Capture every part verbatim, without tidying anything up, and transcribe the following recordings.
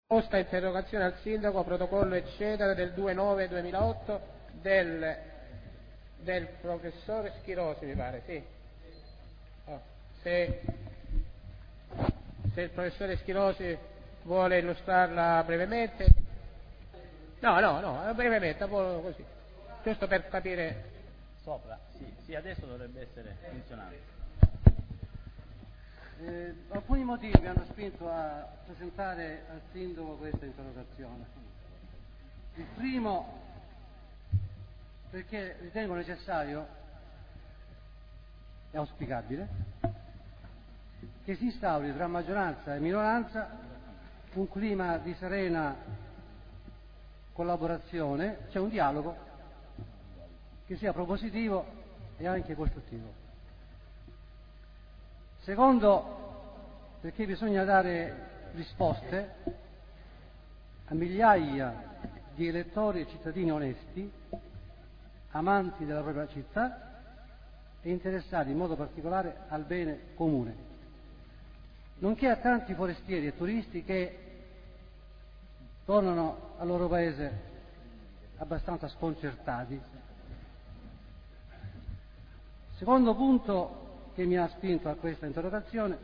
Posta interrogazione al sindaco, protocollo eccetera del due nove duemilaotto del, del professore Schirosi, mi pare, sì. Oh, se, se il professore Schirosi vuole illustrarla brevemente. No, no, no, brevemente, così, giusto per capire. Sopra, sì, sì, adesso dovrebbe essere funzionante. Eh, alcuni motivi mi hanno spinto a presentare al sindaco questa interrogazione. Il primo, perché ritengo necessario e auspicabile che si instauri tra maggioranza e minoranza un clima di serena collaborazione, cioè un dialogo che sia propositivo e anche costruttivo. Secondo, perché bisogna dare risposte a migliaia di elettori e cittadini onesti, amanti della propria città e interessati in modo particolare al bene comune, nonché a tanti forestieri e turisti che tornano al loro paese abbastanza sconcertati. Secondo punto che mi ha spinto a questa interrogazione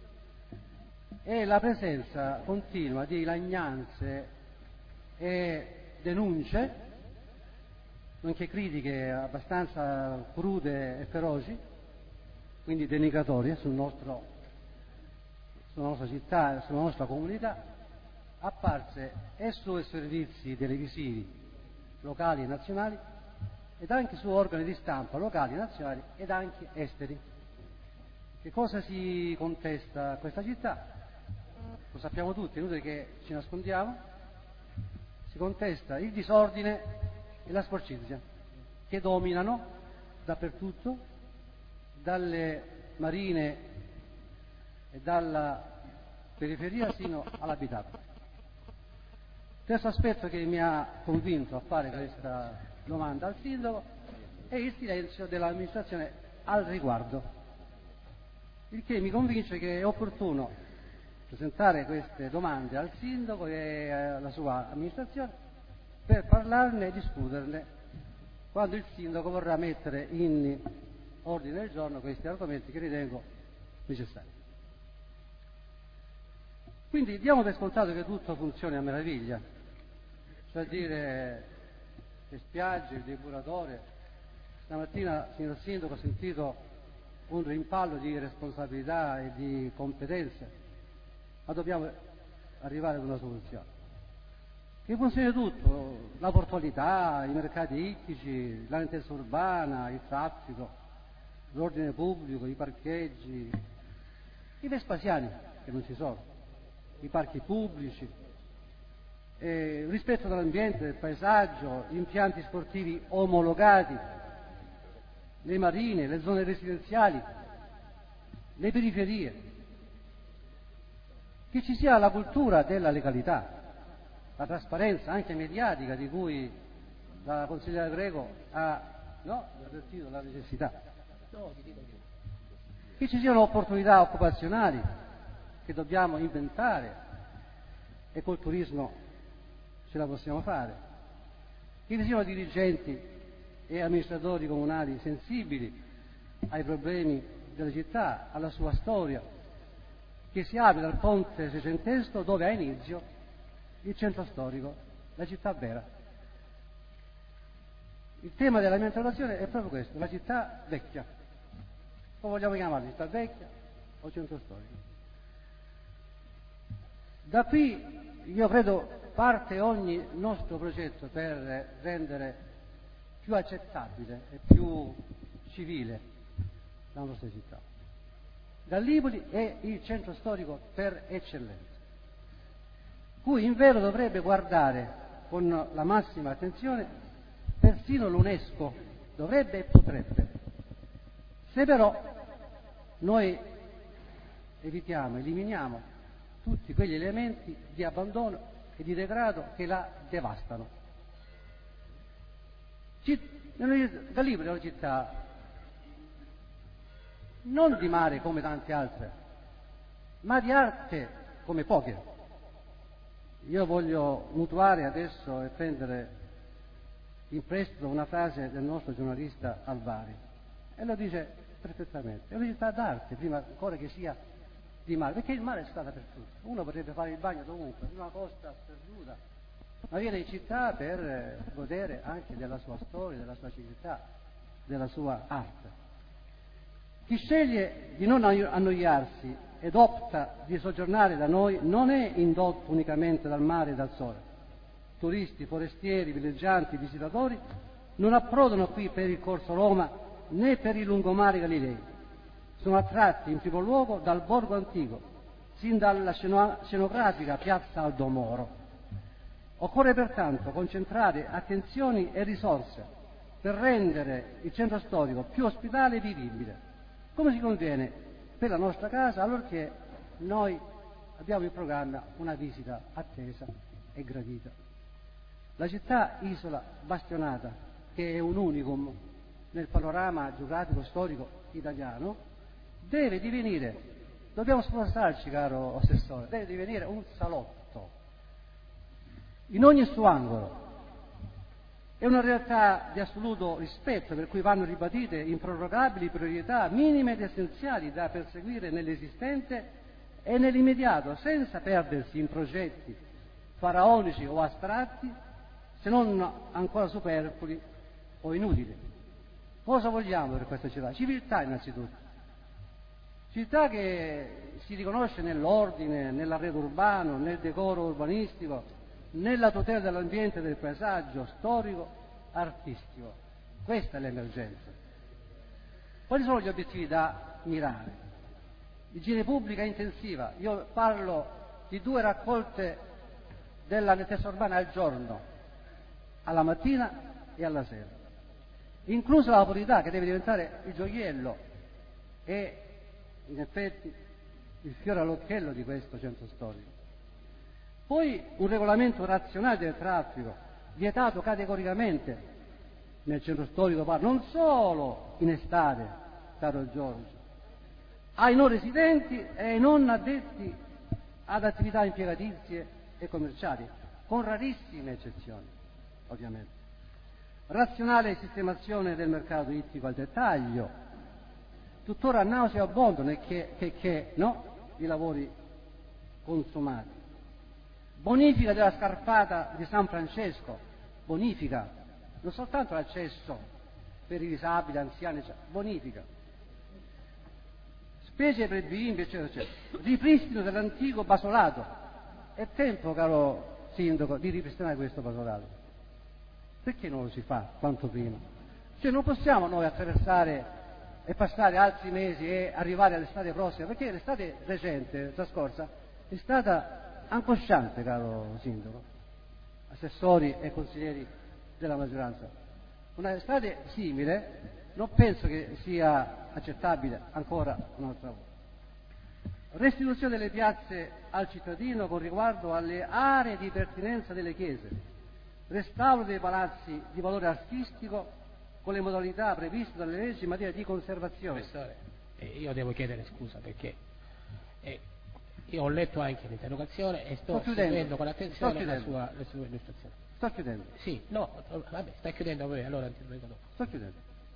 è la presenza continua di lagnanze e denunce, nonché critiche abbastanza crude e feroci, quindi denigratorie sul nostro, sulla nostra città e sulla nostra comunità, apparse e sui servizi televisivi locali e nazionali ed anche su organi di stampa locali, nazionali ed anche esteri. Che cosa si contesta a questa città? Lo sappiamo tutti, è inutile che ci nascondiamo. Si contesta il disordine e la sporcizia che dominano dappertutto, dalle marine e dalla periferia sino all'abitato. Terzo aspetto che mi ha convinto a fare questa domanda al sindaco è il silenzio dell'amministrazione al riguardo, il che mi convince che è opportuno presentare queste domande al sindaco e alla sua amministrazione per parlarne e discuterne quando il sindaco vorrà mettere in ordine del giorno questi argomenti che ritengo necessari. Quindi diamo per scontato che tutto funzioni a meraviglia, cioè dire le spiagge, il depuratore. Stamattina, signor sindaco, ho sentito un rimpallo di responsabilità e di competenze, ma dobbiamo arrivare ad una soluzione che funzioni tutto: la portualità, i mercati ittici, la lentezza urbana, il traffico, l'ordine pubblico, i parcheggi, i vespasiani che non ci sono, i parchi pubblici, eh, il rispetto dell'ambiente, del paesaggio, gli impianti sportivi omologati, le marine, le zone residenziali, le periferie, che ci sia la cultura della legalità, la trasparenza anche mediatica di cui la consigliera Greco ha no, avvertito la necessità, che ci siano opportunità occupazionali che dobbiamo inventare e col turismo ce la possiamo fare, che ci siano dirigenti e amministratori comunali sensibili ai problemi della città, alla sua storia, che si apre dal ponte seicentesco dove ha inizio il centro storico, la città vera. Il tema della mia interrogazione è proprio questo: la città vecchia. Come vogliamo chiamarla, città vecchia o centro storico? Da qui io credo parte ogni nostro progetto per rendere più accettabile e più civile la nostra città. Gallipoli è il centro storico per eccellenza, cui in vero dovrebbe guardare con la massima attenzione persino l'UNESCO, dovrebbe e potrebbe. Se però noi evitiamo, eliminiamo tutti quegli elementi di abbandono e di degrado che la devastano. Gallipoli è una città non di mare come tante altre, ma di arte come poche. Io voglio mutuare adesso e prendere in prestito una frase del nostro giornalista Alvari, e lo dice perfettamente: è una città d'arte, prima ancora che sia di mare, perché il mare è strada per tutti. Uno potrebbe fare il bagno dovunque, in una costa sperduta, ma viene in città per godere anche della sua storia, della sua civiltà, della sua arte. Chi sceglie di non annoiarsi ed opta di soggiornare da noi non è indotto unicamente dal mare e dal sole. Turisti, forestieri, villeggianti, visitatori non approdano qui per il Corso Roma né per i lungomari Galilei. Sono attratti in primo luogo dal borgo antico, sin dalla scenografica piazza Aldo Moro. Occorre pertanto concentrare attenzioni e risorse per rendere il centro storico più ospitale e vivibile, come si conviene per la nostra casa, allorché noi abbiamo in programma una visita attesa e gradita. La città isola bastionata, che è un unicum nel panorama geografico storico italiano, deve divenire, dobbiamo sforzarci, caro Assessore, deve divenire un salotto in ogni suo angolo. È una realtà di assoluto rispetto, per cui vanno ribadite improrogabili priorità minime ed essenziali da perseguire nell'esistente e nell'immediato, senza perdersi in progetti faraonici o astratti, se non ancora superflui o inutili. Cosa vogliamo per questa città? Civiltà innanzitutto. Città che si riconosce nell'ordine, nell'arredo urbano, nel decoro urbanistico, nella tutela dell'ambiente e del paesaggio storico, artistico. Questa è l'emergenza. Quali sono gli obiettivi da mirare? Igiene pubblica intensiva. Io parlo di due raccolte della nettezza urbana al giorno, alla mattina e alla sera, inclusa la pubblicità, che deve diventare il gioiello e in effetti il fiore all'occhiello di questo centro storico. Poi un regolamento razionale del traffico, vietato categoricamente nel centro storico, non solo in estate, caro Giorgio, ai non residenti e ai non addetti ad attività impiegatizie e commerciali, con rarissime eccezioni, ovviamente. Razionale sistemazione del mercato ittico al dettaglio, tuttora nauseabondo che, che, che no? I lavori consumati. Bonifica della scarpata di San Francesco, bonifica, non soltanto l'accesso per i disabili, anziani, bonifica. Specie per i bimbi, eccetera, eccetera. Ripristino dell'antico basolato. È tempo, caro Sindaco, di ripristinare questo basolato. Perché non lo si fa quanto prima? Cioè non possiamo noi attraversare e passare altri mesi e arrivare all'estate prossima, perché l'estate recente, trascorsa, è stata angosciante, caro Sindaco, assessori e consiglieri della maggioranza. Una estate simile non penso che sia accettabile ancora un'altra volta. Restituzione delle piazze al cittadino con riguardo alle aree di pertinenza delle chiese, restauro dei palazzi di valore artistico con le modalità previste dalle leggi in materia di conservazione. Professore, eh, io devo chiedere scusa perché eh, io ho letto anche l'interrogazione e sto, sto seguendo con attenzione la sua, la sua illustrazione. Sto chiudendo. Sì, no, vabbè, sta chiudendo voi, allora intervengo dopo. Sto chiudendo.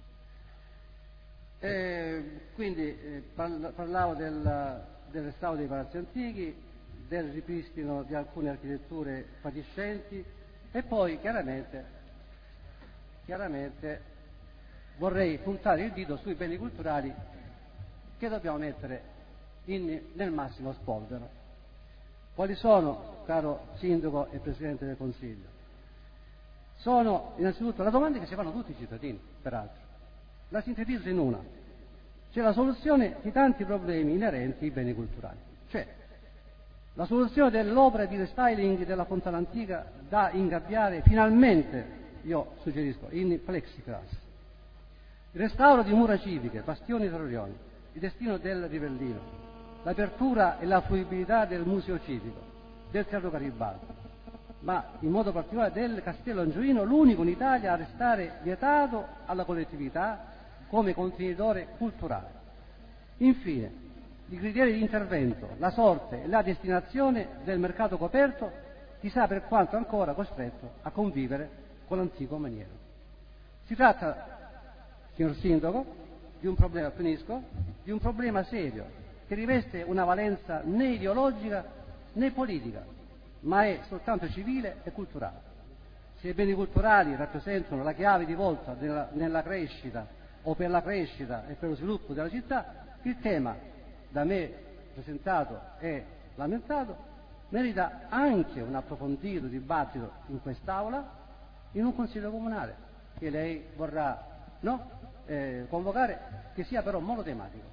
Eh, quindi eh, parlavo del, del restauro dei palazzi antichi, del ripristino di alcune architetture fatiscenti e poi chiaramente, chiaramente vorrei puntare il dito sui beni culturali che dobbiamo mettere in, nel massimo spolvero. Quali sono, caro Sindaco e Presidente del Consiglio? Sono innanzitutto la domanda che si fanno tutti i cittadini, peraltro. La sintetizzo in una. C'è la soluzione di tanti problemi inerenti ai beni culturali. Cioè, la soluzione dell'opera di restyling della Fontana Antica da ingabbiare finalmente, io suggerisco, in plexiglass. Il restauro di mura civiche, bastioni e torrioni, il destino del Rivellino, l'apertura e la fruibilità del museo civico, del Teatro Garibaldi, ma in modo particolare del Castello Angioino, l'unico in Italia a restare vietato alla collettività come contenitore culturale. Infine, i criteri di intervento, la sorte e la destinazione del mercato coperto chi sa per quanto ancora costretto a convivere con l'antico maniero. Si tratta, signor Sindaco, di un problema, finisco, di un problema serio, che riveste una valenza né ideologica né politica, ma è soltanto civile e culturale. Se i beni culturali rappresentano la chiave di volta nella, nella crescita o per la crescita e per lo sviluppo della città, il tema da me presentato e lamentato merita anche un approfondito dibattito in quest'Aula, in un Consiglio Comunale che lei vorrà no, eh, convocare, che sia però monotematico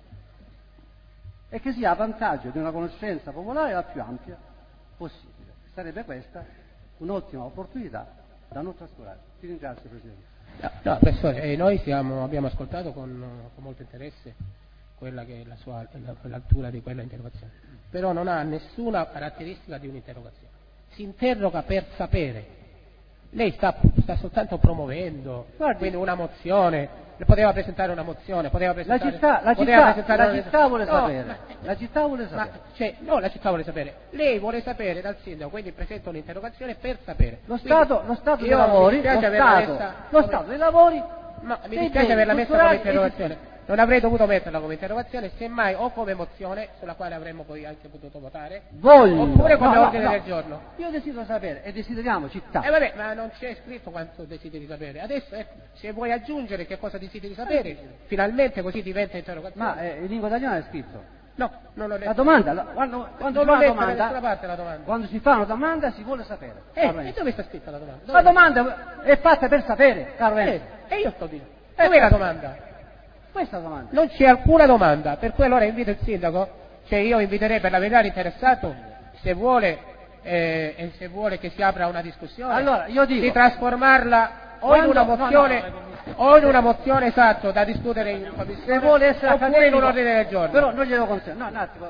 e che sia a vantaggio di una conoscenza popolare la più ampia possibile. Sarebbe questa un'ottima opportunità da non trascurare. Ti ringrazio, Presidente. No, no professore, eh, noi siamo, abbiamo ascoltato con, con molto interesse quella che è la sua la, l'altura di quella interrogazione, però non ha nessuna caratteristica di un'interrogazione. Si interroga per sapere. Lei sta, sta soltanto promuovendo Guardi, quindi una mozione. Poteva presentare una mozione, poteva presentare la città, la poteva città, presentare la una... città vuole no, sapere, ma, la città vuole ma, sapere. cioè, no, la città vuole sapere. Lei vuole sapere dal sindaco, quindi presenta un'interrogazione per sapere. Lo Quindi, Stato, lo Stato dei lavori, lo Stato, messa lo come... Stato dei lavori. Ma mi dei dispiace beni averla messa come culturali interrogazione. Non avrei dovuto metterla come interrogazione, semmai o come mozione, sulla quale avremmo poi anche potuto votare, Voglio. oppure come No, no, ordine no. del giorno. Io desidero sapere e desideriamo città. E eh vabbè, ma non c'è scritto quanto desideri sapere. Adesso, ecco, se vuoi aggiungere che cosa desideri sapere, finalmente così diventa interrogazione. Ma eh, in lingua italiana è scritto. No, non l'ho letto. La domanda, la, quando, quando, non si l'ho fa una letta da domanda, nessuna parte la domanda. quando si fa una domanda si vuole sapere. Eh, caro e Enzo. dove sta scritta la domanda? Dove La domanda è fatta per sapere, caro Eh, Enzo. e io sto dicendo. Dov'è la domanda? Questa è la domanda. Non c'è alcuna domanda, per cui allora invito il sindaco, cioè io inviterei per la verità l'interessato, se vuole, eh, e se vuole che si apra una discussione, Allora, io dico, di trasformarla o quando, in una mozione, no, no, o in una mozione esatto da discutere in commissione, se vuole essere oppure in accademico, un ordine del giorno. però non glielo consento. No, un attimo.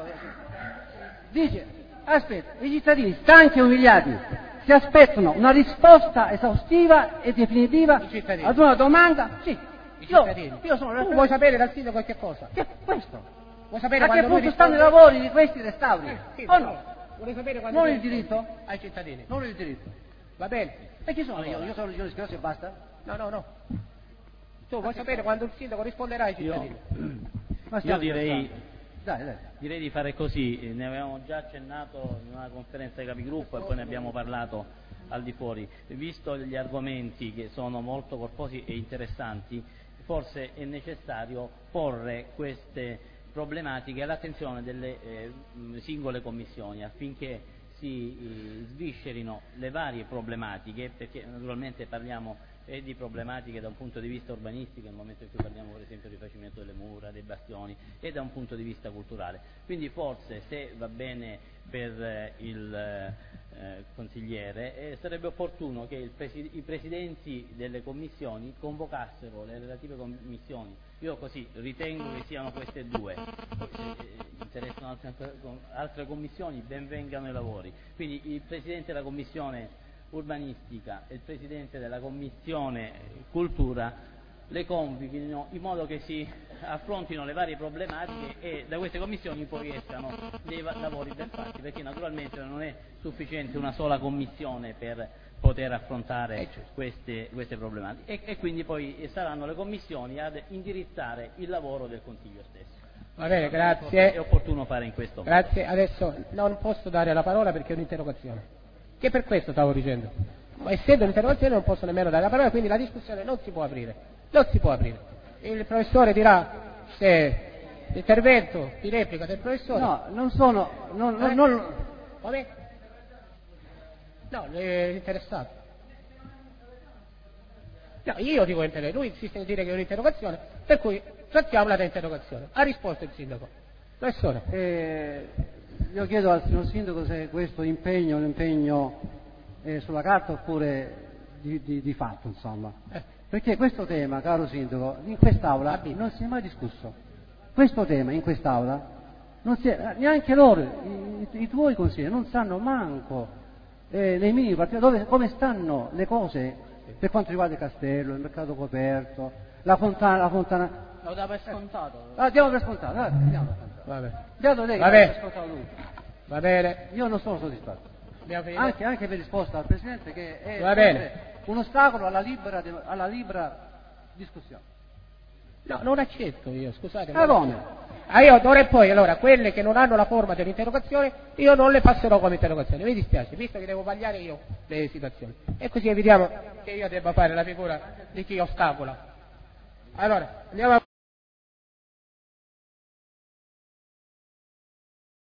Dice, aspetta, i cittadini stanchi e umiliati si aspettano una risposta esaustiva e definitiva I cittadini. ad una domanda. Sì, I io, cittadini. io sono Tu vuoi sapere dal sindaco che cosa? che questo? Vuoi sapere A che quando lui punto stanno i risponde? lavori di questi restauri? Eh, sì, o no? Vuoi sapere quando Non lui il diritto? risponde? Ai cittadini. Non il diritto. Va bene? E chi sono io? Io sono il giudice Schirossi e basta? No, no, no. Tu vuoi sapere quando il sindaco risponderà ai Io, cittadini? Ma io stiamo direi, scherzando. Dai, dai. direi di fare così, eh, ne avevamo già accennato in una conferenza dei capigruppo e poi ne abbiamo parlato al di fuori. Visto gli argomenti che sono molto corposi e interessanti, forse è necessario porre queste problematiche all'attenzione delle eh, singole commissioni affinché si eh, sviscerino le varie problematiche, perché naturalmente parliamo eh, di problematiche da un punto di vista urbanistico nel momento in cui parliamo per esempio del rifacimento delle mura, dei bastioni, e da un punto di vista culturale. Quindi forse, se va bene per eh, il eh, consigliere, eh, sarebbe opportuno che il presi- i presidenti delle commissioni convocassero le relative commissioni. Io così ritengo che siano queste due. Poi se eh, interessano altre, altre commissioni, ben vengano i lavori. Quindi il presidente della commissione urbanistica e il presidente della commissione cultura le convochino in modo che si affrontino le varie problematiche e da queste commissioni poi escano dei va- lavori ben fatti, perché naturalmente non è sufficiente una sola commissione per poter affrontare queste, queste problematiche e, e quindi poi saranno le commissioni ad indirizzare il lavoro del Consiglio stesso. Va bene, grazie. È opportuno fare in questo modo. Grazie, adesso non posso dare la parola perché è un'interrogazione. Che per questo stavo dicendo. Ma essendo un'interrogazione non posso nemmeno dare la parola, quindi la discussione non si può aprire. Non si può aprire. Il professore dirà se l'intervento di replica del professore. No, non sono. Non, non, Eh? non... Va bene? No, l'interessato. No, io dico interrogazione, lui insiste nel dire che è un'interrogazione, per cui trattiamola da interrogazione. Ha risposto il sindaco. Professore. Eh, io chiedo al signor Sindaco se questo impegno è un impegno eh, sulla carta oppure di, di, di fatto, insomma. Eh. Perché questo tema, caro Sindaco, in quest'Aula non si è mai discusso. Questo tema in quest'Aula non si è, neanche loro, i, i tuoi consiglieri, non sanno manco eh, nei minimi partiti dove, come stanno le cose per quanto riguarda il castello, il mercato coperto, la fontana, la fontana. Lo dà per scontato. Ah, diamo per scontato, dai, diamo per scontato. Va bene. Dato lei che Va dà per bene. scontato lui. Va bene. Io non sono soddisfatto. anche, anche per risposta al Presidente, che è Va bene. un ostacolo alla libera, alla libera discussione. No, non accetto io, scusate. Ah, come? Ah, io d'ora in poi, allora, quelle che non hanno la forma dell'interrogazione, io non le passerò come interrogazione, mi dispiace, visto che devo vagliare io le situazioni. E così evitiamo che io debba fare la figura di chi ostacola. Allora, andiamo a...